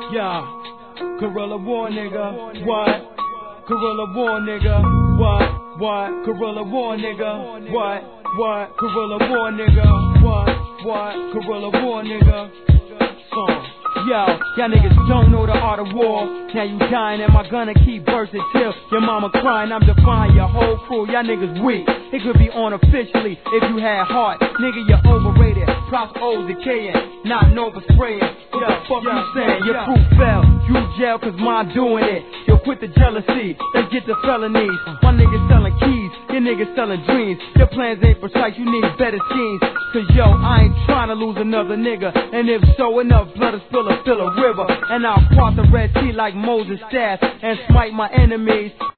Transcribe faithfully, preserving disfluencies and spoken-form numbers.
Yeah, guerrilla war, nigga. What? Guerrilla war, nigga. What? What? Guerrilla war, nigga. What? What? Guerrilla war, nigga. What? What? Guerrilla war, nigga. Song. Yo, y'all niggas don't know the art of war. Now you dying and my gunna keep bursting till your mama crying. I'm defying your whole crew. Y'all niggas weak. It could be unofficially if you had heart. Nigga, you're overrated. Props old decaying. Not Nova spraying. What the fuck you saying? Your crew fell. You jail cause mine doing it. Yo, quit the jealousy. Let's get the felonies. My niggas selling keys. Your niggas selling dreams. Your plans ain't precise. You need better schemes. Cause yo, I ain't trying to lose another nigga. And if so, enough blood is spill a fill a river. And I'll cross the Red Sea like Moses' staff and smite my enemies.